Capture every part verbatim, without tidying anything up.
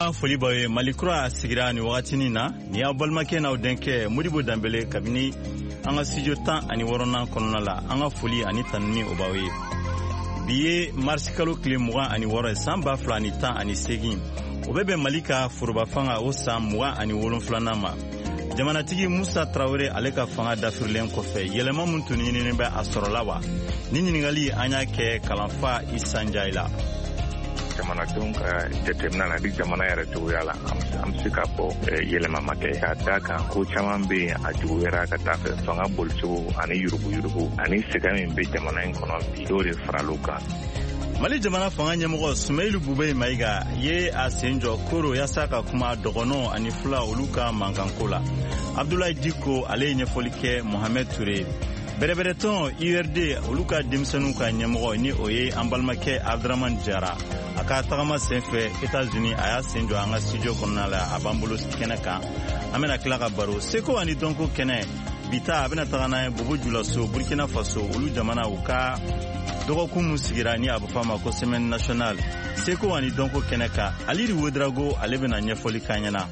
foli bawe Malikura sigira ni wakati na ni ya balmake na udenke Modibo Dambele kabini anga studio tan ani worona konona la anga foli ani tanni obawe biye marsikalo klimuwa ani woro samba flani tan ani segin obebe Malika furuba fanga o samwa ani wolon flanama jamanatigi Musa Traoré aleka fanga dafirlen kofe yelema muntu nyinini ba asorolawa nini ngali anya ke kalanfa isanjaila jamana don ka jatemna na dik jamana yara tuyala am sika po yelema make ka daka ko chaman be a juwera ka ta fanga bolcho ani yurubu yurubu ani sika min be jamana en kono bi dore faraluka Mali jamana fanga nyamgo Sumailu Bubei Maiga ye asenjo koro ya saka kuma dogono ani fula uluka mankankola Abdoulaye Diko ale nyefolike Mohamed Touré berebere ton U R D uluka dimsenu ka nyamgo ni oye ambalmake Abdraman Jara aka tagama senfe États-Unis aya senjo anga studio konala abambulo kenaka amena klaka baro seko ani donko kene bita abena tagana bobo julaso Burkina Faso ulu jamana uka dogo kumu sigira ni abufama ko semaine nationale seko ani donko keneka aliri wodrago alebena nyefoli kanyana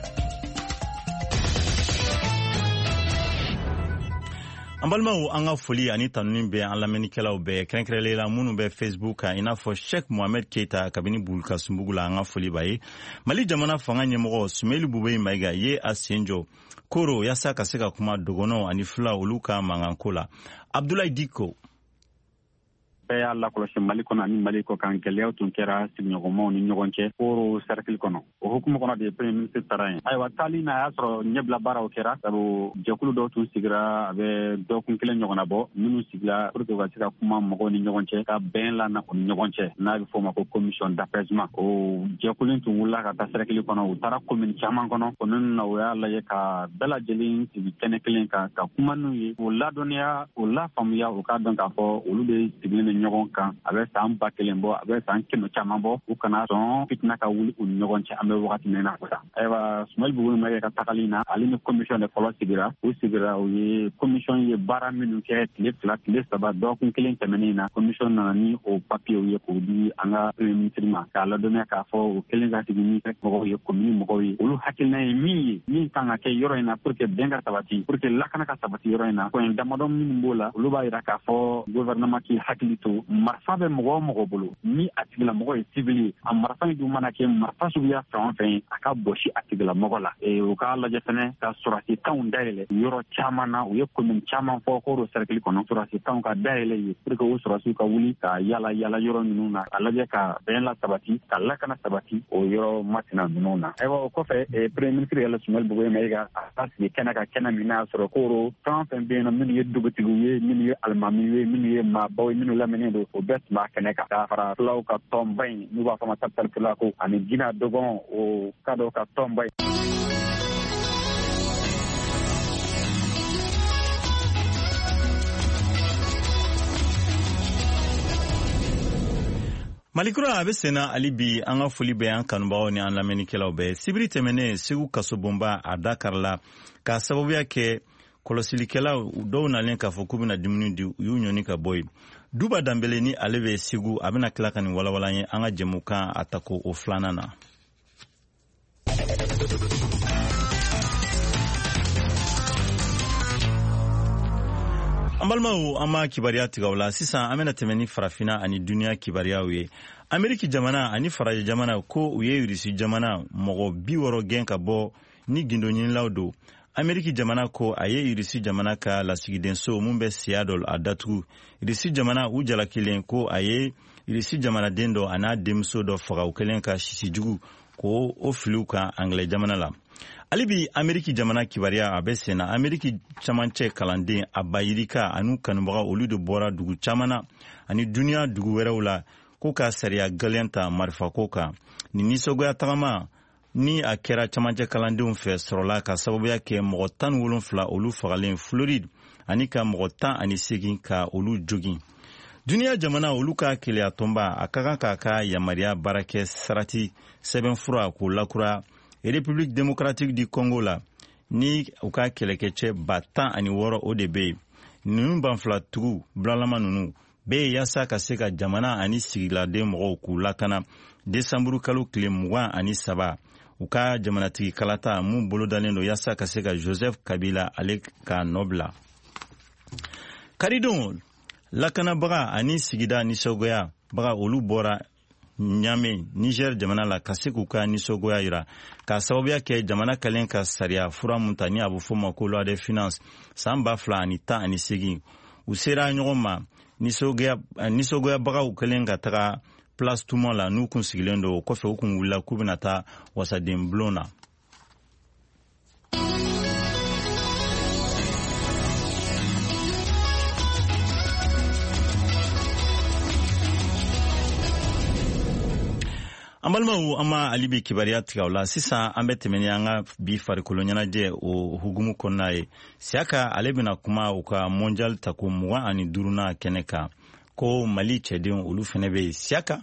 ambalmawo anga foli ani tanunin be an lamenikelaw be krenkrela munu be Facebook ina fo Sheikh Mohamed Keita kabini bulka sumbugula anga foli baye Mali jamana fanga nyemgo Sumailu Bubei Maiga ye asenjo koro yasa kaseka kuma dogono ani fula uluka mangankola Abdoulaye Diko ya Allah kolosi Mali kono ani Mali ko kan gelew tun kera signogomo ni nyogonche pour cercle kono o hukumu kono de premier ministre tarain ay wa tali na asro nyebla bara o kera sabu jekulu do tun sigira abe do kun kelen nyogona bo minu sigla pour que wasika kuma mogo ni nyogonche ka ben la na on nyogonche na bi foma ko commission d'apaisement o jekulu tun wula ka ta cercle kono o tara commune chaman kono kono na o ya la ye ka bela jelin ti kene kelen ka ka kuma nu ye o la donia o la famia o ka don ka fo o lu de sigle ɲɔgɔn kan a bɛ san ba kelen bɔ a bɛ san kɛmɛ caman bɔ u kana sɔn fitina ka wuli u ni ɲɔgɔn cɛ an bɛ wagati min na sisan ayiwa Sumailu Bubei Maiga ka tagali na ale ni commission de fɔlɔ sigira u sigira u ye commission ye baara minnu kɛ tile fila tile saba dɔgɔkun kelen tɛmɛnen na commission nana ni o papier ye k'o di an ka premier ministre ma k'a ladɔnniya k'a fɔ o kelen ka sigi ni mɔgɔw ye commune mɔgɔw ye olu hakilina ye min ye min kan ka kɛ yɔrɔ in na pour que bɛn ka sabati pour que lakana ka sabati yɔrɔ in na point damadɔ minnu b'o la olu b'a jira k'a fɔ gouvernement k'i hakili to marfa bɛ mɔgɔ o mɔgɔ bolo ni a tigilamɔgɔ ye civil ye a marfa in dun mana kɛ marfa suguya fɛn o fɛn a ka bɔsi a tigilamɔgɔ la u k'a lajɛ fɛnɛ ka sɔrɔsi kanw dayɛlɛ yɔrɔ caman na u ye commune caman fɔ k'o cercle kɔnɔ sɔrɔsi kanw ka dayɛlɛ ye pour que o sɔrɔsiw ka wuli ka yala yala yɔrɔ ninnu na a lajɛ ka bɛn la sabati ka lakana sabati o yɔrɔ masina ninnu na ayiwa o kɔfɛ premier ministre yɛlɛ Sumailu Bubei Maiga a ka sigi kɛnɛ ka kɛnɛ min n'a sɔrɔ k'o fɛn o fɛn bɛ yen nɔ minnu ye dugutigiw ye minnu ye alimamiw ye minnu ye maabaw ye minnu lamɛnnen don o bɛɛ tun b'a kɛnɛ kan ka fara fulaw ka tɔnba in n'u b'a fɔ ma capital fula ko ani Gina Dogon o ka dɔ ka tɔnba in. Malikura a bɛ senna hali bi an ka foli bɛ an kanubagaw ni an lamɛnnikɛlaw bɛɛ sibiri tɛmɛnen Segu kasobonba a Dakar la k'a sababuya kɛ kɔlɔsilikɛlaw dɔw nalen k'a fɔ k'u bɛna dumuni di u y'u ɲɔni ka bɔ yen Duba Dambele ni ale bɛ Segu a bɛna tila ka nin walawala ye an ka jɛmukan a tako o filanan na. An balimaw an ma kibariya tigɛ la sisan an bɛna tɛmɛ ni farafina ani duniya kibariyaw ye Ameriki jamana ani Faraje jamana ko u ye Irisi jamana mɔgɔ bi wɔɔrɔ gɛn ka bɔ ni gindo ɲinilaw don Ameriki jamana ko a ye Irisi jamana ka lasigidenso mun bɛ Seattle a datugu Irisi jamana u jalakilen ko a ye Irisi jamanaden dɔ a n'a denmuso dɔ faga u kɛlen ka sisijugu ko o filiw kan Anglais jamana la hali bi Ameriki jamana kibariya a bɛ senna Ameriki camancɛ kalanden a bayirika ani kanubaga olu de bɔra dugu caman na ani duniya dugu wɛrɛw la ko ka sariya gɛlɛn ta marifako kan ni nisɔngoya tagama ni a kɛra camancɛ kalandenw fɛ sɔrɔla ka sababuya kɛ mɔgɔ tan ni wolonfila olu fagalen Floride ani ka mɔgɔ tan ani segin ka olu jogin duniya jamana olu ka keleya tɔnba a ka kan k'a ka yamariya baarakɛ sarati sɛbɛnfura k'o lakura République démocratique du Congo la ni u ka kɛlɛkɛcɛ ba tan ani wɔɔrɔ o de bɛ yen ninnu banfilatigiw bulalama ninnu bɛɛ yaasa ka se ka jamana ani sigiladen mɔgɔw k'u lakana desanburu kalo tile mugan ani saba u ka jamanatigi kalata mun bolodalen don yaasa ka se ka Joseph Kabila ale ka nɔ bila. Karidenw, lakanabaga ani sigida nisɔngoya baga olu bɔra Niamey, Niger jamana la ka se k'u ka nisɔngoya yira ka sababuya kɛ jamana kɛlen ka sariya fura mun ta ni a bɛ fɔ o ma ko loi de finance san ba fila ani tan ani segin u sera ɲɔgɔn ma nisɔngoyabagaw kɛlen ka taga place tuma la n'u kun sigilen don o kɔfɛ u kun wulila k'u bɛna taa wasaden bulon na. An balimaw an ma alibi kibariya tigɛ o la sisan an bɛ tɛmɛ ni an ka bi farikolo ɲɛnajɛ o hukumu kɔnɔna ye Siaka ale bɛna kuma u ka mondial tako mugan ani duurunan kɛnɛ kan ko Mali cɛdenw olu fɛnɛ bɛ yen. Siaka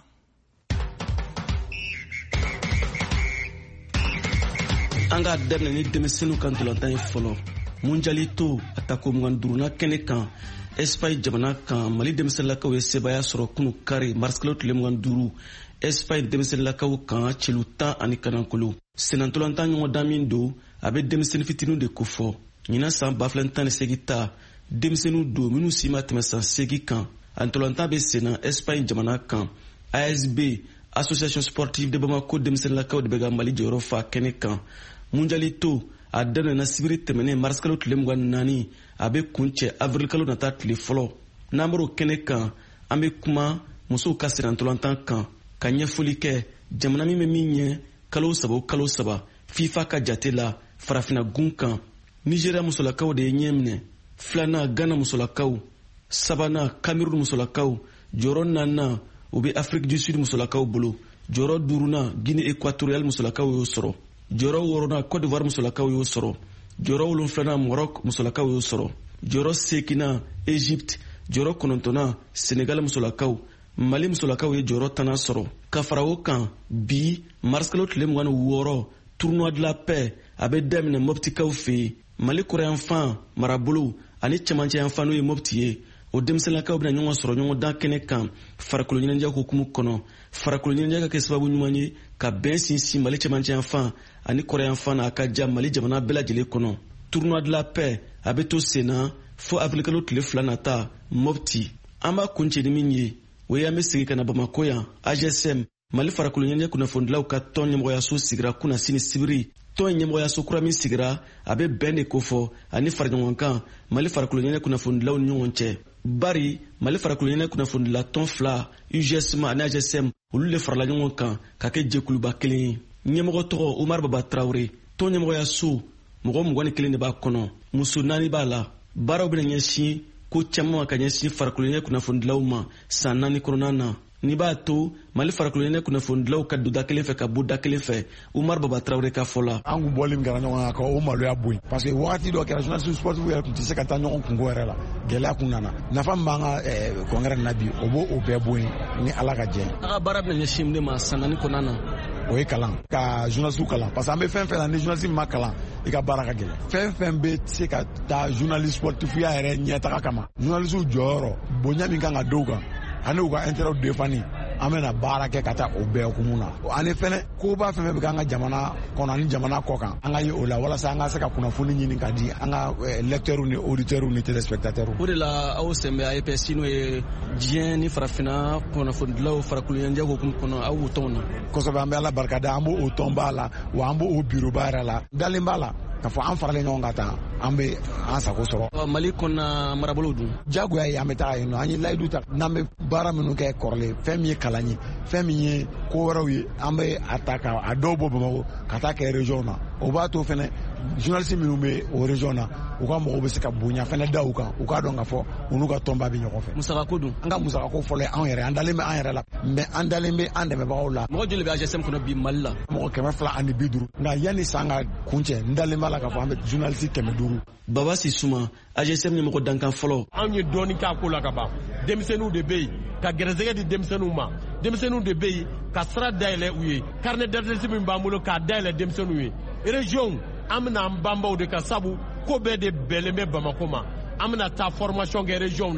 an ka daminɛ ni denmisɛnninw ka ntolantan ye fɔlɔ mondiali to a tako mugan duurunan kɛnɛ kan Espagne jamana kan Mali denmisɛnninlakaw ye sebaya sɔrɔ kunu kari mars kalo tile mugan duuru Espagne denmisɛnninlakaw kan celu tan ani kanankolo senantolantan ɲɔgɔn dan min don a bɛ denmisɛnnin fitininw de kofɔ ɲinan san ba fila tan ni segin ta denmisɛnninw don minnu si ma tɛmɛ san segin kan a ntolantan bɛ senna Espagne jamana kan A S B Association Sportive de Bamako denmisɛnninlakaw de bɛ ka Mali jɔyɔrɔ fa kɛnɛ kan mondiali to a daminɛna sibiri tɛmɛnen mars kalo tile mugan ni naani a bɛ kun cɛ avril kalo nata tile fɔlɔ n'an bɔr'o kɛnɛ kan an bɛ kuma musow ka senantolantan kan ka ɲɛfɔli kɛ jamana min bɛ min ɲɛ kalo saba o kalo saba FIFA ka jate la farafina gun kan Nigeria musolakaw de ye ɲɛ minɛ filanan Ghana musolakaw sabanan Cameroun musolakaw jɔyɔrɔ naaninan u bɛ Afrique du Sud musolakaw bolo jɔyɔrɔ duurunan Guinée équatoriale musolakaw y'o sɔrɔ jɔyɔrɔ wɔɔrɔnan Côte d'Ivoire musolakaw y'o sɔrɔ jɔyɔrɔ wolonfilanan Maroc musolakaw y'o sɔrɔ jɔyɔrɔ seekinan Égypte jɔyɔrɔ kɔnɔntɔnnan Sénégal musolakaw Mali musolakaw ye jɔyɔrɔ tannan sɔrɔ ka fara o kan bi mars kalo tile mugan ni wɔɔrɔ tournoi de la paix a bɛ daminɛ Moptikaw fɛ yen Mali kɔrɔyanfan marabolo ani cɛmancɛyanfan n'o ye Mopti ye o denmisɛnninlakaw bɛna ɲɔgɔn sɔrɔ ɲɔgɔn dan kɛnɛ kan farikolo ɲɛnajɛ hukumu kɔnɔ farikolo ɲɛnajɛ ka kɛ sababu ɲuman ye ka bɛn sinsin Mali cɛmancɛyanfan ani kɔrɔyanfan n'a ka ja Mali jamana bɛɛ lajɛlen kɔnɔ tournoi de la paix a bɛ to sen na fo avril kalo tile fila nata Mopti an b'a kuncɛ ni min ye o ye an bɛ sigi ka na Bamako yan A G S M Mali farikolo ɲɛnajɛ kunnafonidilaw ka tɔn ɲɛmɔgɔyaso sigira kunna sini sibiri tɔn ɲɛmɔgɔyaso kura min sigira a bɛ bɛn de kofɔ ani faraɲɔgɔnkan Mali farikolo ɲɛnajɛ kunnafonidilaw ni ɲɔgɔn cɛ bari Mali farikolo ɲɛnajɛ kunnafonidila tɔn fila U G S M ani A G S M olu de farala ɲɔgɔn kan ka kɛ jɛkuluba kelen ye ɲɛmɔgɔ tɔgɔ Umar Baba Traoré tɔn ɲɛmɔgɔyaso mɔgɔ mugan ni kelen de b'a kɔnɔ muso naani b'a la baaraw bɛna ɲɛsin ko caman ka ɲɛsin farikolo ɲɛnajɛ kunnafonidilaw ma san naani kɔnɔna na ni b'a to Mali farikolo ɲɛnajɛ kunnafonidilaw ka don da kelen fɛ ka bɔ da kelen fɛ Umar Baba Traoré ka fɔ la an kun bɔli min kɛra ɲɔgɔn kan ka o maloya boyi parce que wagati dɔ kɛra journaliste sportif yɛrɛ tun tɛ se ka taa ɲɔgɔn kungo yɛrɛ la gɛlɛya kun nana nafa min b'an ka congrès na bi o b'o bɛɛ boyi ni Ala ka jɛ a ka baara bɛna ɲɛsin min de ma san naani kɔnɔna na o ye kalan ka journaliste kalan parce que an bɛ fɛn fɛn la ni journaliste ma kalan i ka baara ka gɛlɛn fɛn fɛn bɛ se ka taa journaliste sportif ya yɛrɛ ɲɛtaga kama journaliste jɔyɔrɔ bonya min kan ka d'u kan ani u ka intérêt défendre an bɛna baara kɛ ka taa o bɛɛ hukumu na ani fɛnɛ koba fɛn fɛn bɛ k'an ka jamana kɔnɔ ani jamana kɔ kan an ka ye o la walasa an ka se ka kunnafoni ɲini ka di an ka lecteurs ni auditeurs ni téléspectateurs o de la aw sen bɛ A E P S n'o ye diɲɛ ni farafinna kunnafonidilaw farikolo ɲɛnajɛ hukumu kɔnɔ aw y'o tɔn na kosɛbɛ an bɛ Ala barikada an b'o tɔn b'a la wa an b'o bureau ba yɛrɛ la dalen b'a la ka fɔ an faralen ɲɔgɔn kan tan an bɛ an sago sɔrɔ Mali kɔnɔna marabolo dun jagoya ye an bɛ taga yen nɔ an ye layidu ta n'an bɛ baara minnu kɛ kɔrɔlen fɛn min ye kalan ye fɛn min ye ko wɛrɛw ye an bɛ a ta ka a dɔw bɔ Bamako ka taa kɛ région na o b'a to fɛnɛ journaliste minnu bɛ o région na u ka mɔgɔw bɛ se ka bonya fɛnɛ da u kan u k'a dɔn ka fɔ u n'u ka tɔnba bɛ ɲɔgɔn fɛ musakako dun an ka musakako fɔlɔ ye anw yɛrɛ an dalen bɛ an yɛrɛ la mais an dalen bɛ an dɛmɛbagaw la mɔgɔ joli bɛ A G S M kɔnɔ bi Mali la mɔgɔ kɛmɛ fila ani bi duuru nka yanni san ka kuncɛ n dalen b'a la k'a fɔ an bɛ journaliste kɛmɛ duuru Baba Sisuma A G S M ɲɛmɔgɔ dankan fɔlɔ anw ye dɔɔni k'a ko la ka ban denmisɛnninw de bɛ yen ka gɛrɛsɛgɛ di denmisɛnninw ma denmisɛnninw de bɛ yen ka sira dayɛlɛ u ye carnet d'adresse min b'an bolo k'a dayɛlɛ denmisɛnninw ye région an bɛna an banbaw de ka sabu ko bɛɛ de bɛnlen bɛ Bamako ma an bɛna taa formation kɛ région na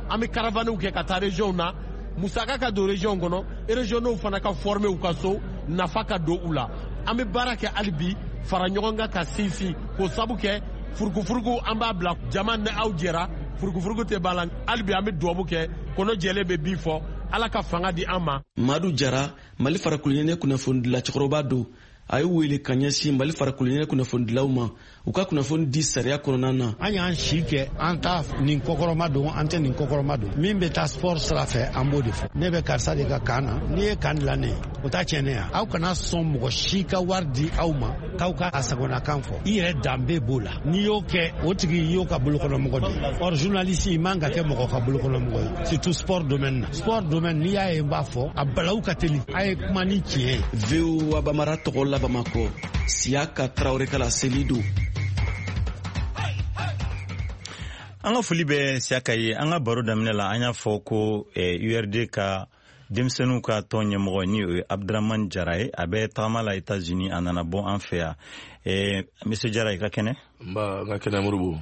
an bɛ caravane kɛ ka taa région na musaka ka don région kɔnɔ régionnaires fana ka former u ka so nafa ka don u la an bɛ baara kɛ hali bi fara ɲɔgɔn kan ka sinsin k'o sabu kɛ furukufuruku an b'a bila jama ni aw jɛra furukufuruku tɛ ban la hali bi an bɛ duwawu kɛ kɔnɔ jɛlen bɛ bin fɔ ala ka fanga di an ma. Madu Jara Mali farakolonyɛnɛ kunnafonidila cɛkɔrɔba don a ye wele ka ɲɛsin Mali farakolonyɛnɛ kunnafonidilaw ma u ka kunnafoni di sariya kɔnɔna na. An y'an si kɛ an ta nin kɔkɔrɔma don an tɛ nin kɔkɔrɔma don min bɛ taa sport sira fɛ an b'o de fɔ ne bɛ karisa de ka kan na n'i ye kan dilan ne ye o t'a tiɲɛ ne ya aw kana sɔn mɔgɔ si ka wari di aw ma k'aw ka a sagonakan fɔ i yɛrɛ danbe b'o la n'i y'o kɛ o tigi i y'o ka bolokɔnɔmɔgɔ de ye or journaliste i man ka kɛ mɔgɔ ka bolokɔnɔmɔgɔ ye surtout sport domaine na sport domaine n'i y'a ye n b'a fɔ a balawu ka teli a ye kuma ni tiɲɛ ye. V O A Bamara tɔgɔ la Bamakɔ Siaka Traoré Kala Selido. An ka foli bɛ Siaka ye an ka baro daminɛ la an y'a fɔ ko U R D ka denmisɛnninw ka tɔn ɲɛmɔgɔ ni o ye Abdramane Jara ye a bɛ tagama la États-Unis a nana bɔ an fɛ yan Monsieur Jara i ka kɛnɛ. N ba n ka kɛnɛ Moribo.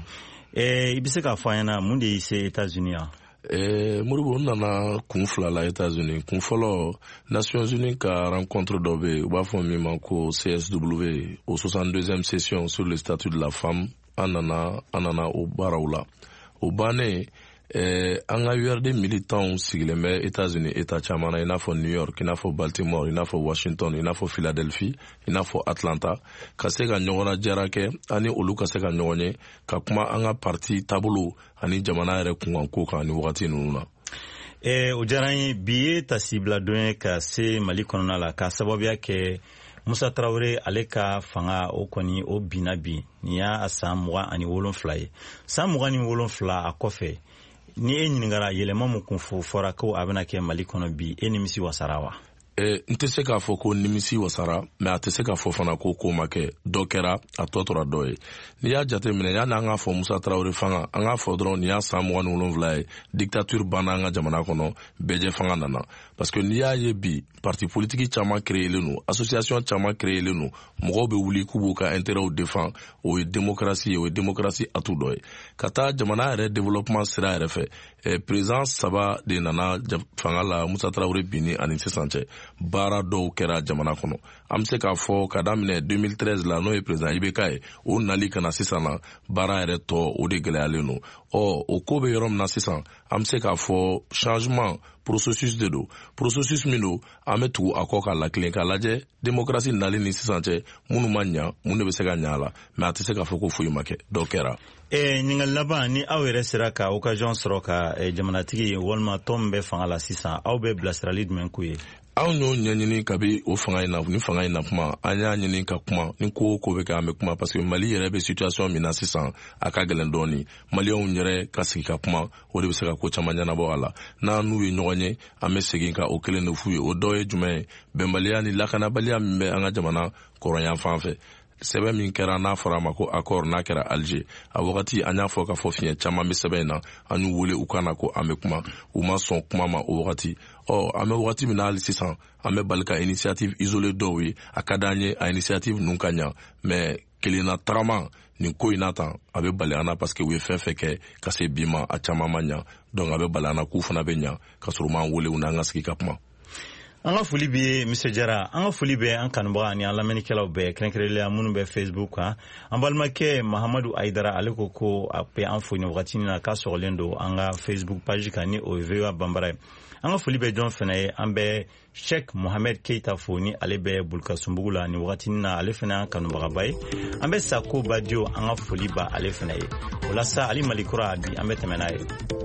I bɛ se k'a fɔ an ɲɛna mun de y'i se États-Unis yan. Eh, Moribo n nana kun fila la États-Unis kun fɔlɔ Nations Unies ka rencontre dɔ bɛ yen u b'a fɔ min ma ko C S W au soixante-deuxième session sur le statut de la femme an nana an nana o baaraw la o bannen eh, an ka U R D militants sigilen bɛ États-Unis État caman na i n'a fɔ New York i n'a fɔ Baltimore i n'a fɔ Washington i n'a fɔ Philadelphie i n'a fɔ Atlanta ka se ka ɲɔgɔn najara kɛ ani olu ka se ka ɲɔgɔn ye ka kuma an ka parti taabolo ani jamana yɛrɛ kunkanko kan ni wagati ninnu na. Eh, o diyara n ye bi ye tasibila don ye ka se Mali kɔnɔna la ka sababuya kɛ Musa Traoré ale ka fanga o kɔni o binna bi ni y'a san mugan ani wolonfila ye san mugan ni wolonfila a kɔfɛ ni e ɲininkara yɛlɛma mun kun fɔra ko a bɛna kɛ Mali kɔnɔ bi e nimisi wasara wa? Eh, n tɛ se k'a fɔ ko nimisi wasara mais a tɛ se k'a fɔ fana ko ko ma kɛ dɔ kɛra a tɔ tora dɔ ye n'i y'a jate minɛ yanni an k'a fɔ Musa Traoré fanga an k'a fɔ dɔrɔn nin y'a san mugan ni wolonwula ye dictature banna an ka jamana kɔnɔ bɛɛjɛ fanga nana parce que n'i y'a ye bi parti politique caman créelen don association caman créelen don mɔgɔw bɛ wuli k'u b'u ka intérêtw défend o ye démocratie ye o ye démocratie atu dɔ ye ka taa jamana yɛrɛ développement sira yɛrɛ fɛ eh, président saba de nana fanga la Musa Traoré binni ani sisan cɛ baara dɔw kɛra jamana kɔnɔ an bɛ se k'a fɔ ka daminɛ deux mille treize la n'o ye président I B K ye o nali kana sisan na baara yɛrɛ tɔ o de gɛlɛyalen don ɔ o ko bɛ yɔrɔ min na sisan an bɛ se k'a fɔ changement processus de don processus min don an bɛ tugu a kɔ ka lakilen k'a lajɛ démocratie nali ni sisan cɛ minnu ma ɲa mun de bɛ se ka ɲa a la mais a tɛ se k'a fɔ ko foyi ma kɛ dɔw kɛra. Eh, ɲininkali laban ni aw yɛrɛ sera ka occasion sɔrɔ ka eh, jamanatigi walima tɔn min bɛ fanga la sisan aw bɛ bilasirali jumɛn k'u ye? Anw y'o ɲɛɲini kabi o fanga in na ni fanga in na kuma an y'a ɲini ka kuma ni ko o ko bɛ kɛ an bɛ kuma parce que Mali yɛrɛ bɛ situation min na sisan a ka gɛlɛn dɔɔni maliyɛnw yɛrɛ ka sigi ka kuma o de bɛ se ka ko caman ɲɛnabɔ a la n'an n'u ye ɲɔgɔn ye an bɛ segin ka o kelen de f'u ye o dɔ ye jumɛn ye bɛnbaliya ni lakanabaliya min bɛ an ka jamana kɔrɔnyan fan fɛ sɛbɛn min kɛra n'a fɔra a ma ko accord n'a kɛra Alger a wagati an y'a fɔ k'a fɔ fiɲɛ caman bɛ sɛbɛn in na an y'u wele u kana ko an bɛ kuma u ma sɔn kuma ma o wagati ɔ an bɛ wagati min na hali sisan an bɛ bali ka initiative isolée dɔw ye a ka d'an ye a initiative ninnu ka ɲa mais kelenna tagama nin ko in na tan a bɛ bali an na parce que u ye fɛn fɛn kɛ ka se bi ma a caman ma ɲa donc a bɛ bali an na k'u fana bɛ ɲa ka sɔrɔ u m'an wele u n'an ka sigi ka kuma. An ka foli bɛ Monsieur Jara an ka foli bɛ an kanubaga ani an lamɛnnikɛlaw bɛɛ kɛrɛnkɛrɛnnenya minnu bɛ Facebook kan an balimakɛ Mahamadu Ayidara ale ko ko a bɛ an fo nin wagati in na k'a sɔgɔlen don an ka Facebook page kan ni o ye V O A Banbara ye an ka foli bɛ jɔn fana ye an bɛ Sheikh Mohamed Keita fo ni ale bɛ Bulkasunbugu la nin wagati in na ale fana an kanubagaba ye an bɛ Sako Badio an ka foli ba ale fana ye o la sa Ali Malikura bi an bɛ tɛmɛ n'a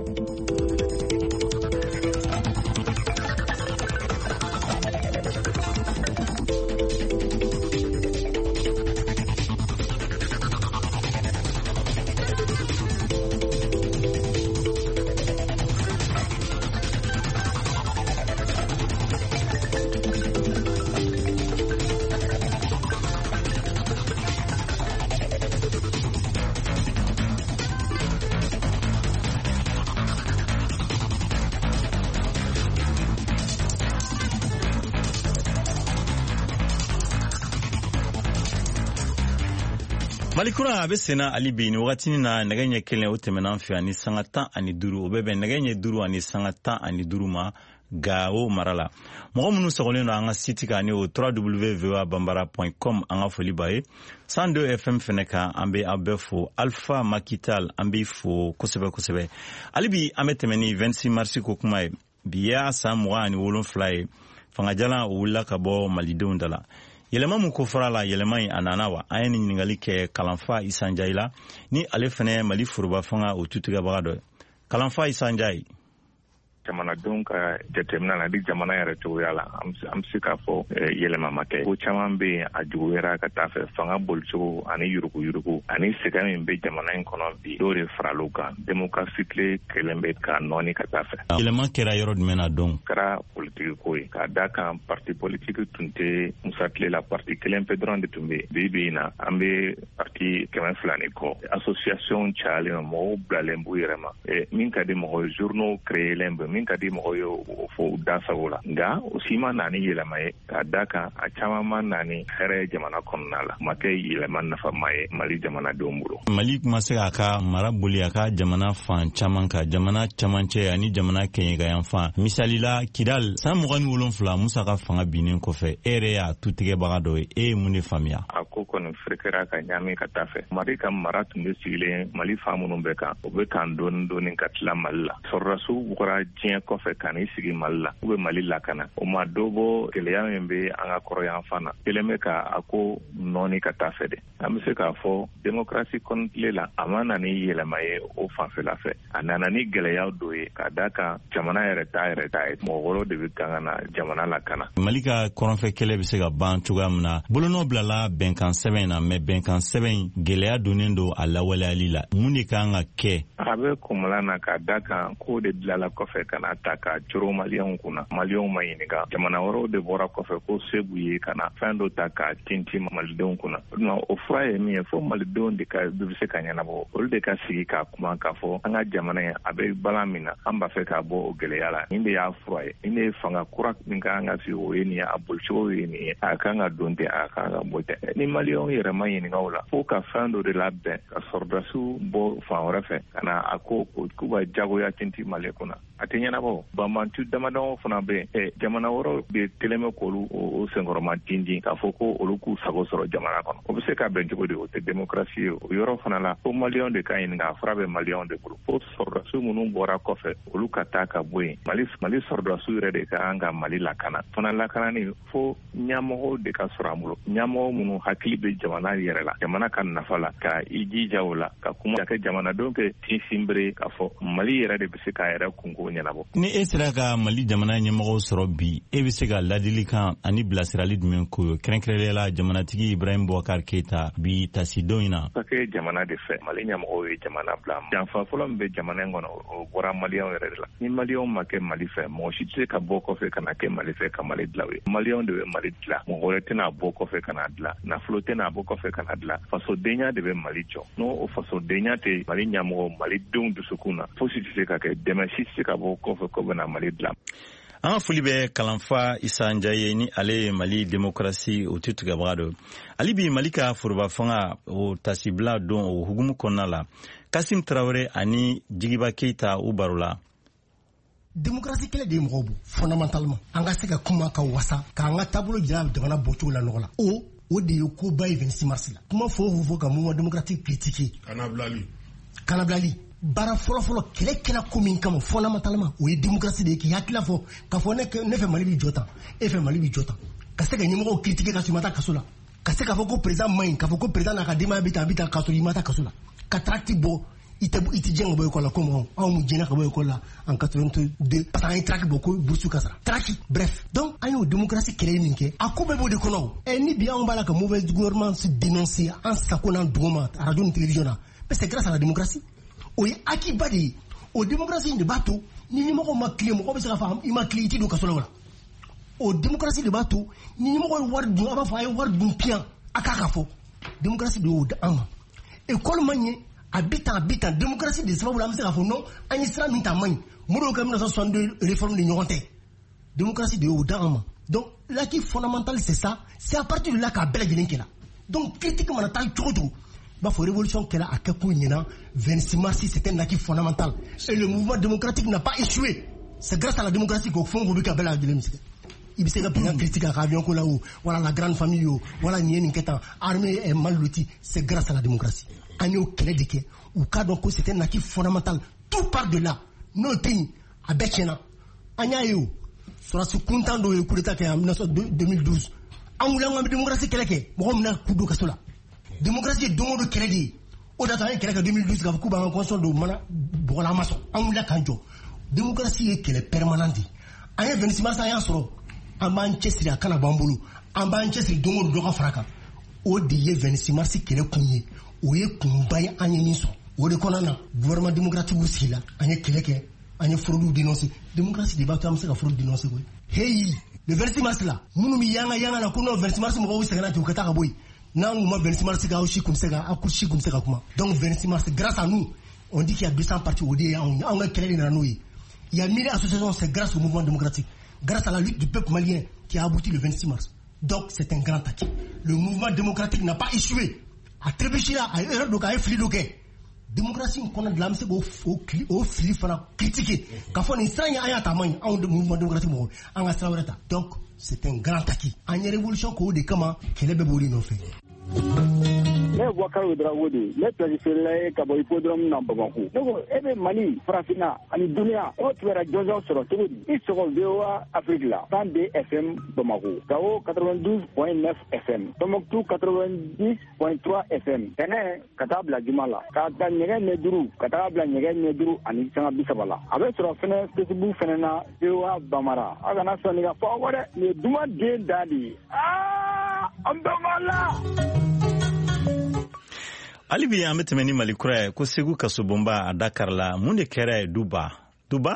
ye. Malikura a bɛ senna ali bi ni wagati na nɛgɛ ɲɛ kelen o tɛmɛna an fɛ ani sanga tan ani duuru o bɛ bɛn nɛgɛ ɲɛ duuru ani sanga tan ani duuru ma Gao mara la. Mɔgɔ minnu sɔgɔlen don an ka site kan ni o w w w point voa bambara point com an ka foli b'a ye. cent deux F M fɛnɛ kan an bɛ aw bɛɛ fo. Alpha Makital an bɛ fo kosɛbɛ kosɛbɛ. Hali bi an bɛ tɛmɛ ni vingt-six mars ko kuma ye. Bi y'a san mugan ani wolonwula ye. Fangajalan o wulila ka bɔ malidenw da la. Yɛlɛma mun ko fɔra la yɛlɛma in a nana wa an ye ni ɲininkali kɛ Kalanfa Isanjayi la ni ale fɛnɛ Mali foroba fanga o tutigɛbaga dɔ ye. Kalanfa Isanjayi. Jamanadenw ka jateminɛ la di jamana yɛrɛ cogoya la an bɛ se k'a fɔ yɛlɛma ma kɛ ko caman bɛ yen a juguyara ka taa fɛ fanga bolicogo ani yurugu yurugu ani sɛgɛn min bɛ jamana in kɔnɔ bi dɔw de faral'o kan démocratie tile kɛlen bɛ ka nɔɔni ka taa fɛ. Yɛlɛma kɛra yɔrɔ jumɛn na donc? Kɛra politiki ko ye k'a da kan parti politiki tun tɛ Musa Tile la parti kelen pe dɔrɔn de tun bɛ yen bi bi in na an bɛ parti kɛmɛ fila ni kɔ association cayalen mɔgɔw bilalen b'u yɛrɛ ma min ka di mɔgɔ ye journaux créelen bɛ min ka di mɔgɔ ye o fɔ da sago la nka o si ma na ni yɛlɛma ye k'a da kan a caman ma na ni hɛrɛ jamana kɔnɔna la ma kɛ yɛlɛma nafama ye Mali jamanadenw bolo. Mali kuma se k'a ka mara boli a ka jamana fan caman kan jamana camancɛ ani jamana kɛɲɛkayan fan misali la Kidal san mugan ni wolonwula Musa ka fanga binnen kɔfɛ e yɛrɛ y'a tutigɛbaga dɔ ye e ye mun de faamuya? A ko kɔni ferekera ka ɲaami ka taa fɛ Mali ka mara tun bɛ sigilen Mali fan minnu bɛ kan o bɛ kan dɔɔni dɔɔni ka tila Mali la sɔrɔdasiw bɔra diɲɛ kɔfɛ ka n'i sigi Mali la u bɛ Mali lakana o ma dɔ bɔ gɛlɛya min bɛ an ka kɔrɔyan fan na kelen bɛ ka a ko nɔɔni ka taa fɛ de an bɛ se k'a fɔ démocratie kɔnɔ tile la a ma na ni yɛlɛma ye o fanfɛla fɛ a nana ni gɛlɛyaw dɔ ye ka da kan jamana yɛrɛ t'a yɛrɛ t'a ye mɔgɔ wɛrɛw de bɛ kan ka na jamana lakana. Mali ka kɔrɔnfɛ kɛlɛ bɛ se ka ban cogoya min na bolonɔ bilala bɛnkan sɛbɛn na mais bɛnkan sɛbɛn gɛlɛya donnen don a lawaleyali la mun de kan ka kɛ? A bɛ kumala na ka da kan ko de bilala kɔfɛ ka na ta ka coro maliyɛnw kunna maliyɛnw ma ɲininka jamana wɛrɛw de bɔra kɔfɛ ko se b'u ye ka na fɛn dɔ ta ka tintin malidenw kunna o fura ye min ye fo malidenw de ka bɛ se ka ɲɛnabɔ olu de ka sigi ka kuma k'a fɔ an ka jamana ye a bɛ balan min na an b'a fɛ k'a bɔ o gɛlɛya la nin de y'a fura ye nin de ye fanga kura min ka kan ka sigi o ye nin ye a bolicogo ye nin ye a kan ka don tɛ a kan ka bɔ tɛ ni maliyɛnw yɛrɛ ma ɲininka o la fo ka fɛn dɔ de labɛn ka sɔrɔdasiw bɔ fan wɛrɛ fɛ ka na a ko k'u ka jagoya tintin mali kunna a tɛ ɲɛnabɔ banbantu damadamaw fana bɛ yen jamana wɛrɛw de kelen bɛ k'olu o senkɔrɔma dindin k'a fɔ ko olu k'u sago sɔrɔ jamana kɔnɔ o bɛ se ka bɛn cogo di o tɛ démocratie ye o yɔrɔ fana la fo maliyɛnw de ka ɲininka a fura bɛ maliyɛnw de bolo fo sɔrɔdasiw minnu bɔra kɔfɛ olu ka taa ka bɔ yen mali mali sɔrɔdasiw yɛrɛ de ka kan ka mali lakana fana lakanani fo ɲɛmɔgɔw de ka sɔrɔ an bolo ɲɛmɔgɔ minnu hakili bɛ jamana yɛrɛ la jamana ka nafa la ka i jija o la ka kuma ka kɛ jamanadenw kɛ tinsinbere k'a fɔ mali yɛrɛ de bɛ se k'a yɛrɛ kunko ɲɛnabɔ. Ni e sera ka Mali jamana ɲɛmɔgɔw sɔrɔ bi e bɛ se ka ladilikan ani bilasirali jumɛn k'o kɛrɛnkɛrɛnnenya la jamanatigi Ibrahim Boubacar Keita bi tasidenw in na? Ka kɛ jamana de fɛ Mali ɲɛmɔgɔw ye jamana bila janfa fɔlɔ min bɛ jamana in kɔnɔ o bɔra maliyɛnw yɛrɛ de la ni maliyɛnw ma kɛ Mali fɛ mɔgɔ si tɛ se ka bɔ kɔfɛ ka na kɛ Mali fɛ ka Mali dilan o ye maliyɛnw de bɛ Mali dilan mɔgɔ wɛrɛ tɛna bɔ kɔfɛ ka na dilan nafolo tɛna bɔ kɔfɛ ka na dilan fasodenya de bɛ Mali jɔ n'o fasodenya tɛ Mali ɲɛmɔgɔ Malidenw dusukun na fosi tɛ se ka kɛ dɛmɛ si tɛ se ka bɔ kɔfɛ ko bɛ na Mali dilan. An ka foli bɛ Kalanfa Isanjayi ni ale ye Mali démocratie o tutigɛbaga dɔ ale bi Mali ka foroba fanga o tasibila don o hukumu kɔnɔna la Kasim Traoré ani Jigiba Keita u baro la. Démocratie kɛlɛ de ye mɔgɔw bɔ fondamentalement an ka se ka kuma ka wasa k'an ka taabolo jira jamana bɔcogo la nɔgɔ la o o de ye koba ye vingt-six mars la kuma fɔ o fɔ ka mouvement démocratique critiquer kana bilali kana bilali bara fɔlɔ fɔlɔ kɛlɛ kɛra ko min kama fondamentalement o ye démocratie de ye k'i hakili fɔ k'a fɔ ne fɛ Mali bɛ jɔ tan e fɛ Mali bɛ jɔ tan ka se ka ɲɛmɔgɔw critiquer ka sɔrɔ i ma taa kaso la ka se k'a fɔ ko président man ɲi k'a fɔ ko président n'a ka denbaya bɛ tan a bɛ tan k'a sɔrɔ i ma taa kaso la ka tracte bɔ i tɛ i tɛ diɲɛ ka bɔ école la comme anw mu diɲɛ ka bɔ école la en quatre-vingt-deux parce que an ye tracte bɔ ko bourse ka sara tracte bref donc an y'o démocratie kɛlɛ min kɛ a ko bɛɛ b'o de kɔnɔ o ɛ ni bi anw b'a la ka mauvaise gouvernance dénoncer an sago n'an dogo ma radio ni télévision na mais c'est grâce à la démocratie o ye akiba de ye o démocratie de b'a to ni ɲɛmɔgɔ ma tile mɔgɔ bɛ se ka fɔ i ma tile i tɛ don kaso la wala o démocratie de b'a to ni ɲɛmɔgɔ ye wari dun a b'a fɔ a ye wari dun piyan a k'a ka fɔ démocratie de y'o di an ma école man ɲɛ a bɛ tan a bɛ tan démocratie de sababu la an bɛ se k'a fɔ non an ye sira min ta man ɲi Modibo ka mille neuf cent soixante-deux réforme de ɲɔgɔn tɛ démocratie de y'o di an ma donc l'acquis fondamental c'est ça c'est à partir de là k'a bɛɛ lajɛlen kɛla donc critique mana taa cogo cogo Bah, faut révolution qu'elle a à Kakounina, vingt-six mars, c'était un acquis fondamental. Et le mouvement démocratique n'a pas échoué. C'est grâce à la démocratie qu'au fond, vous avez la démocratie. Il y a des critiques à Ravion, voilà la grande famille, voilà Nien Ketan, armée est mal lotie. C'est grâce à la démocratie. Agneau Kélédeke, ou Kadonko, c'était un acquis fondamental. Tout part de là. Nos pays, à Betchena, Agnayo, sur ce content de coup d'État en deux mille douze. En voulant la démocratie, Kéleke, Moromna Kudo Kasola. Démocratie est don de Kélé. Au data, Kéleke en deux mille douze, Gavouba en conscience de Mana, Boramason, en voulant Kanjo. Démocratie est qu'elle est permanente. En vingt-six mars, en soro. En Manchester, à Kanabambulu. En Manchester, Dongo de Dora Fraka. Au D vingt-six mars, qu'elle est cognée. Où est Kumbaye Agneniso. Où est Konana. Gouvernement démocratique aussi là. Agne Kéleke. Agne Frodou dénoncé. Démocratie débat, tu as mis Frodou dénoncé. Hey, le vingt-six mars là. Mounoumi Yanga Yanga, la Kono, vingt-six mars, Mou Sagana, tu Kataraboy. Non, on vingt-six mars, c'est aussi comme ça, à Kouchi comme ça. Donc vingt-six mars, grâce à nous, on dit qu'il y a deux cents partis au D A. On a Kéleke dans la nouille. Il y a mille associations, c'est grâce au mouvement démocratique, grâce à la lutte du peuple malien qui a abouti le vingt-six mars. Donc c'est un grand acquis. Le mouvement démocratique n'a pas échoué. À Trébéchira, à Europe, à Eflidoké. Démocratie, on a de l'âme, c'est au fili, il critiquer. Quand on est sans y a un tamanho, on a un mouvement démocratique, on a un donc c'est un grand acquis. En une révolution qu'on a des communs, qu'elle est bébé non fait. Ne Wakaro Drawodi, ne Périphérie Kaboypodrom Nambago. Donc, Ebe Mali, Frafina, Ani Dunia, autre la Jojo sur le tour, ils seront V O A Afrique là, cent deux F M Bamako, Kao quatre-vingt-douze virgule neuf F M, Tomoktu quatre-vingt-dix virgule trois F M, Tene, Katabla Jumala, Kata Nyegen Neduru, Katabla Nyegen Neduru, Ani Sanga Bisabala. Avec sur la fenêtre, Facebook Fenena, V O A Bamara, Agana Sonia, Forward, le Doua de Dadi. Ah, Ambamala! Alibi an bɛ tɛmɛ ni Mali kura ye ko Segu kasobonba a Dakar la mun de kɛra Duba Duba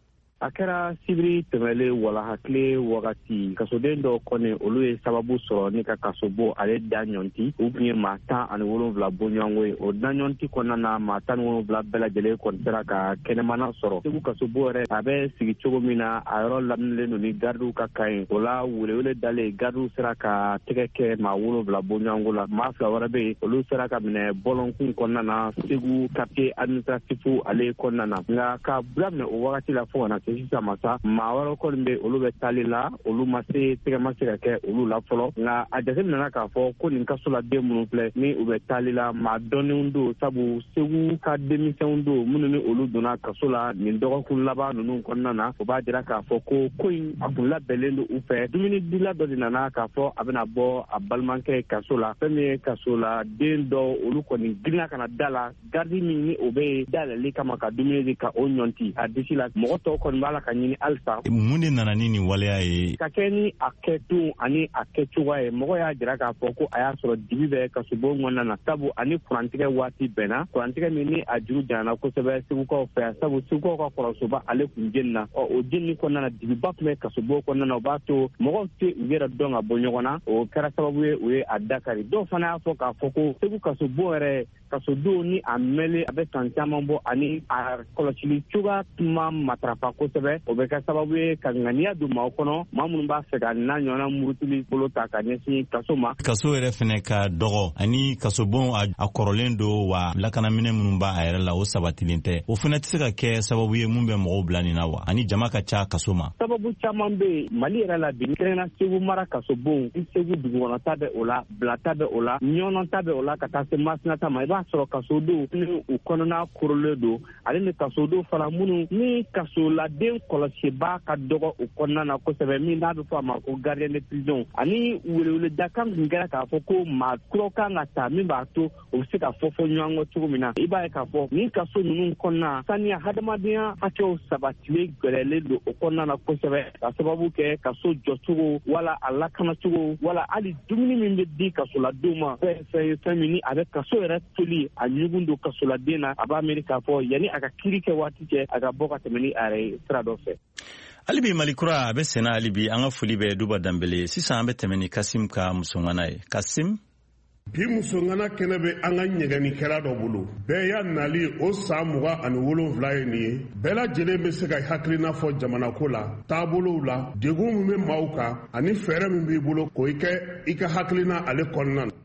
a kɛra sibiri tɛmɛlen walahakile wagati kasoden dɔ kɔni olu ye sababu sɔrɔ ni ka kasobo ale da ɲɔnti u tun ye maa tan ani wolonwula bɔɲɔgɔnko ye o da ɲɔnti kɔnɔna na maa tan ni wolonwula bɛɛ lajɛlen kɔni sera ka kɛnɛmana sɔrɔ Segu kasobo yɛrɛ a bɛ sigi cogo min na a yɔrɔ laminilen don ni gardiw ka kan ye o la welewele dalen gardiw sera ka tɛgɛ kɛ maa wolonwula bɔɲɔgɔnko la maa fila wɛrɛ bɛ yen olu sera ka minɛ bɔlɔnkun kɔnɔna na Segu quartier administratif ale kɔnɔna na nka ka bila minɛ o wagati la fo ka na sisan masa maa wɛrɛ kɔni bɛ olu bɛ taali la olu ma se tɛgɛ ma se ka kɛ olu la fɔlɔ nka a jateminɛna k'a fɔ ko nin kasoladen minnu filɛ ni u bɛ taali la maa dɔnnenw don sabu Segu ka denmisɛnw don minnu ni olu donna kaso la nin dɔgɔkun laban ninnu kɔnɔna na o b'a jira k'a fɔ ko ko in a kun labɛnlen don u fɛ dumuni dila dɔ de nana k'a fɔ a bɛna bɔ a balimakɛ kaso la fɛn min ye kaso la den dɔ olu kɔni girinna ka na da la gardi min ni o bɛ dayɛlɛli kama ka dumuni di ka o ɲɔnti a disi la mɔgɔ tɔw kɔni b'a la ka ɲini halisa mun de nana ni nin waleya ye ka kɛ ni a kɛdon ani a kɛcogoya ye mɔgɔ y'a jira k'a fɔ ko a y'a sɔrɔ dibi bɛ kasobon kɔnɔna na sabu ani kurantigɛ waati bɛnna kurantigɛ min ni a juru janyana kosɛbɛ Segukaw fɛ sabu Segukaw ka kɔrɔsoba ale kun jeni na ɔ o jeni kɔnɔna na dibiba tun bɛ kasobon kɔnɔna na o b'a to mɔgɔw tɛ u yɛrɛ dɔn ka bɔ ɲɔgɔn na o kɛra sababu ye o ye a dakari dɔw fana y'a fɔ k'a fɔ ko Segu kasobon yɛrɛ kasodon ni a mɛnlen a bɛ san caman bɔ ani a kɔlɔsili cogoya tuma matarafa kosɛbɛ o bɛ kɛ sababu ye ka ŋaniya don maaw kɔnɔ maa minnu b'a fɛ ka n'a ɲɔgɔnna murutili bolo ta ka ɲɛsin kaso ma kaso yɛrɛ fɛnɛ ka dɔgɔ ani kasobon a kɔrɔlen don wa lakanaminɛ minnu b'a a yɛrɛ la o sabatilen tɛ o fɛnɛ tɛ se ka kɛ sababu ye mun bɛ mɔgɔw bila nin na wa ani jama ka ca kaso ma sababu caman bɛ yen Mali yɛrɛ la bi kɛrɛnkɛrɛnnenya Segu mara kasobon ni Segu dugukɔnɔta bɛ o la bilata bɛ o la ɲɔnɔnta bɛ o la ka taa se masinata ma i b'a sɔrɔ kasodenw ni u kɔnɔna korolen don ale ni kasodenw fana minnu ni kasoladen kɔlɔsibaa ka dɔgɔ o kɔnɔna na kosɛbɛ min n'a bɛ fɔ a ma ko gardien de prison ani weleweledakan kun kɛra k'a fɔ ko maa kuraw kan ka ta min b'a to o bɛ se ka fɔ fɔ ɲɔgɔn kɔ cogo min na i b'a ye k'a fɔ nin kaso ninnu kɔnɔna saniya hadamadenya hakɛw sabatilen gɛlɛyalen don o kɔnɔna na kosɛbɛ ka sababu kɛ kaso jɔcogo wala a lakanacogo wala hali dumuni min bɛ di kasoladenw ma fɛn fɛn ye fɛn min ni a bɛ kaso yɛrɛ toli a ɲugun don kasoladen na a b'a miiri k'a fɔ yanni a ka kiiri kɛ waati cɛ a ka bɔ ka tɛmɛ ni a yɛrɛ ye sira dɔ fɛ. Alibi Malikura a bɛ senna alibi an ka foli bɛ Duba Danbele sisan an bɛ tɛmɛ ni Kasim ka musongana ye Kasim bi musongana kɛnɛ bɛ an ka ɲɛgɛnnikɛla dɔ bolo bɛɛ y'a nali o san mugan ani wolonwula ye nin ye bɛɛ lajɛlen bɛ se ka hakilina fɔ jamanako la taabolow la degun min bɛ maaw kan ani fɛɛrɛ min b'i bolo k'o i kɛ i ka hakilina ale kɔnɔna na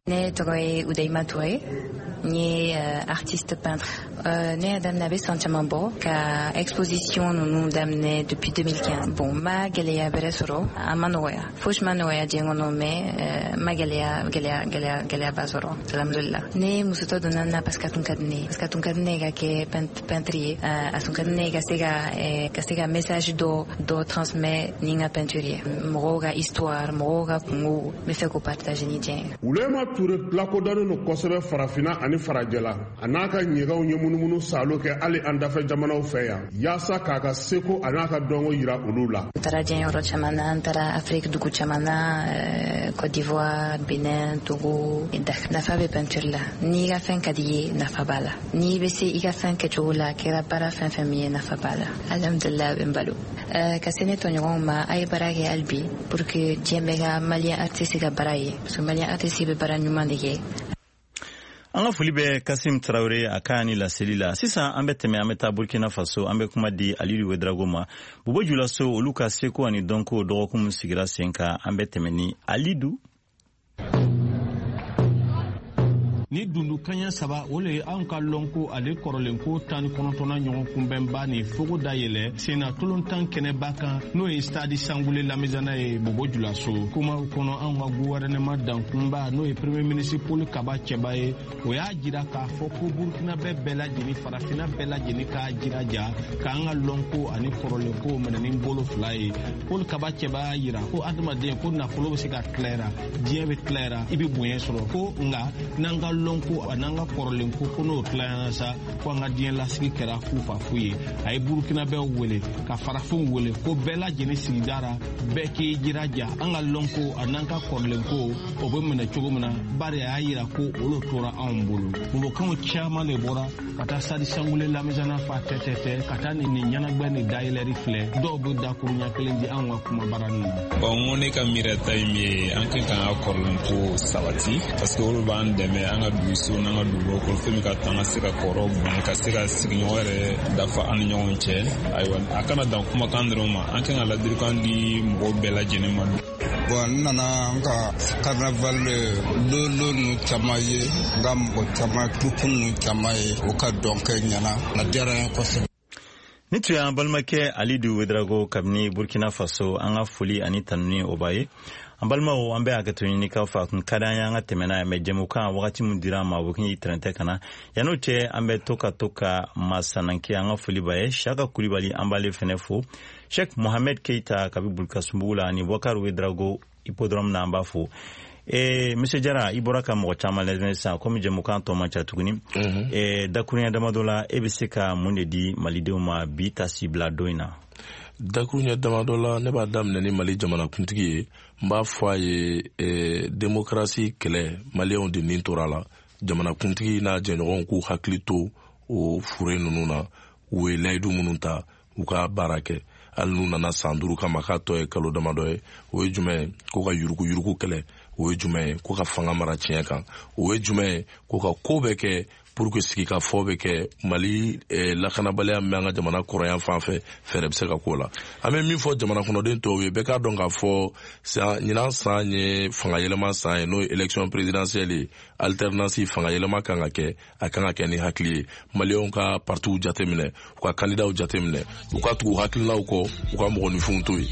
Ne Togoye Udaima Touré, ni artiste peintre. Ne Adam Nabe Sanchamambo, ka exposition nous d'amener depuis deux mille quinze. Bon, ma Galea Beresoro, à Manoya. Fouch Manoya Djengono me, ma Galea, Galea, Galea, Galea Basoro, Salamdullah. Ne Musuto Donana Pascatunkadne, Pascatunkadne ke peintrier, Asunkadne Gasega, Gasega message do, do transmet Ninga peinturier. Moroga histoire, Moroga Pungu, me fait ko partager ni djen. Ulema Touré, lakodano no kosebe farafina ani farajela. Anaka nyega unyemu munu salo ke ali andafe jamana feya yasa kaka seko anaka dongo yira ulula tara jeno chamana tara Afrique du chamana Côte d'Ivoire Bénin Togo indak na fabe peinture la ni ga fen kadiye na fabala ni bese iga fen ke chola kera para fen famille na fabala alhamdulillah bembalo kasene tonyo ma ay barage albi pour que jemega malien artiste ga baraye so malien artiste be bara nyuma ndege. An ka foli bɛ Kasim Traoré a ka ni laseli la sisan an bɛ tɛmɛ an bɛ taa Burkina Faso an bɛ kuma di Alidu Wedrago ma Bobo Julaso olu ka seko ani dɔnko dɔgɔkun min sigira sen kan an bɛ tɛmɛ ni Alidu. Ni dundu kanya saba ole an ka lonko ale korolen ko tan konontona ɲɔgɔn kunbɛnba ni fogo dayɛlɛ sena tolontan kɛnɛba kan n'o ye stade sangule lamizana ye Bobo Julaso kuma kɔnɔ an ka gouvernement dankunba n'o ye premier ministre Paul Kaba cɛba ye o y'a jira k'a fɔ ko Burkina bɛ bɛɛ lajɛlen farafina bɛɛ lajɛlen k'a jiraja k'an ka lonko ani korolen ko minɛni bolo fila ye Paul Kaba cɛba y'a jira ko adamaden ko nafolo bɛ se ka tilɛra diɲɛ bɛ tilɛra i bɛ bonya sɔrɔ ko nka n'an ka lonko ananga korolen ko kono tlayana sa ko nga dien lasigi kera kufa fuye ay Burkina be wele ka farafun wele ko bela jeni sigidara be ki jiraja anga lonko ananga korolen ko o be mena chogumna bare ayira ko olo tora ambulu mo kan chama le bora kata sadi sangule la mezana fa tetete kata ni nyana gbani daile rifle do bu da ko nya kelen di anwa kuma baranu bon ngone ka mirata mi an kan ka korolen ko sabati parce que olo ban deme anga duso nanga dubo ko femi ka tanga sira koro ban ka sira sigi wore dafa an ɲɔgɔn cɛ aywa akana dan kuma kan dɔrɔn ma an kan ka ladiri kan di mɔgɔw bɛɛ lajɛlen ma bon nana an ka carnaval lolo nu caman ye n ka mɔgɔ caman tukun nu caman ye o ka dɔn kɛ ɲɛna na diyara n ye kosɛbɛ. Ni tun y'an balimakɛ Alidu Wedrago kabini Burkina Faso an ka foli ani tanuni o b'a ye. An balimaw an bɛ hakɛto ɲini k'aw fɛ a kun ka d'an ye an ka tɛmɛ n'a ye mais jɛmukan wagati min dira an ma o kun y'i tɛrɛntɛ ka na yan'o cɛ an bɛ to ka to ka masananke an ka foli b'a ye Saka Kulibali an b'ale fɛnɛ fo Sheikh Mohamed Keita kabi Bulkasumbugu la ani Boubacar Wedrago hippodrome na an b'a fo. Eh, Monsieur Jara, i bɔra ka mɔgɔ caman lajɛ sisan komi jɛmukan tɔ man ca tuguni eh, dakuruɲɛ damadɔ la e bɛ se ka mun de di malidenw ma bi tasi bila don in na. Dakuruɲɛ damadɔ la ne b'a daminɛ ni Mali jamanakuntigi ye n b'a fɔ a ye eh, démocratie kɛlɛ maliyɛnw de nin tora la jamanakuntigi n'a jɛɲɔgɔnw k'u hakili to o fure ninnu na u ye layidu minnu ta u ka baara kɛ hali n'u nana san duuru kama k'a tɔ ye kalo damadɔ ye o ye jumɛn ye ko ka yurugu yurugu kɛlɛ o ye jumɛn ye ko ka fanga mara tiɲɛ kan o ye jumɛn ye ko ka ko bɛ kɛ pour que sigi ka fɔ bɛ kɛ Mali eh, lakanabaliya min bɛ an ka jamana kɔrɔyan fan fɛ fɛɛrɛ bɛ se ka k'o la an bɛ min fɔ jamana kɔnɔden tɔw ye bɛɛ k'a dɔn k'a fɔ ɲinan san ye fanga yɛlɛma san ye n'o ye élection présidentielle ye alternance fanga yɛlɛma kan ka kɛ a kan ka kɛ ni hakili ye maliyɛnw ka partiw jateminɛ u ka candidatw jateminɛ u ka tugu hakilinaw kɔ u ka mɔgɔninfinw to yen.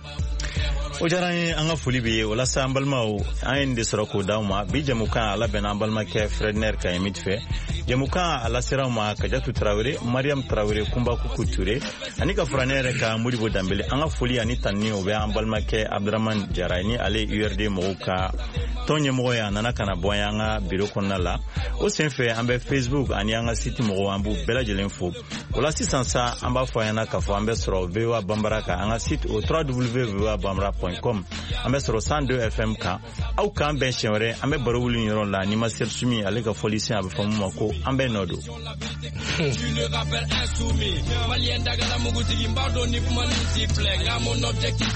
O diyara an ye an ka foli bɛ ye walasa an balimaw an ye nin de sɔrɔ k'o d'aw ma bi jɛmukan a labɛnna an balimakɛ Fredner Kayemit fɛ jɛmukan a lasera ma Kajatu Traoré Mariam Traoré Kumbakuku Ture ani ka fara ne yɛrɛ ka Modibo Dambele an ka foli ani tanni o bɛ an balimakɛ Abdramane Jara ni ale U R D mɔgɔw ka tɔn ɲɛmɔgɔ ye a nana ka na bɔ an ye an ka biro kɔnɔna la o senfɛ an bɛ Facebook ani an ka site mɔgɔw an b'u bɛɛ lajɛlen fo o la sisan sa an b'a fɔ an ɲɛna k'a fɔ an bɛ sɔrɔ V O A Bambara kan an ka site o w w w point v o a bambara point com an bɛ sɔrɔ cent deux F M kan aw k'an bɛn siɲɛ wɛrɛ an bɛ baro wuli yɔrɔ la ni ma Seydou Soumi ale ka fɔli sen a bɛ fɔ mun ma ko an bɛɛ nɔ don.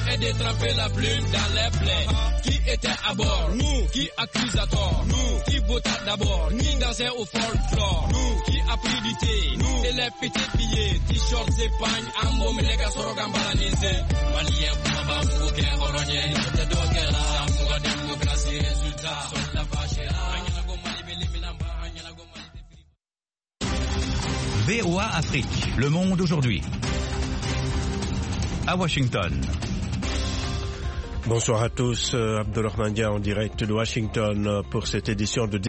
Qui était à bord, nous, qui accuse à tort, nous, qui potable d'abord, ni dans un au folklore. Nous qui a pris du thé, nous et les petits billets, t-shirts et pagnes, ambo me les gars sur gambalanise. Malien pour ma bambou, qu'un coronnier, te doit qu'elle a, pour la démocratie, résultat, sur la vache, V O A Afrique, Le Monde aujourd'hui. À Washington. Bonsoir à tous, Abdelrahman Dia en direct de Washington pour cette édition de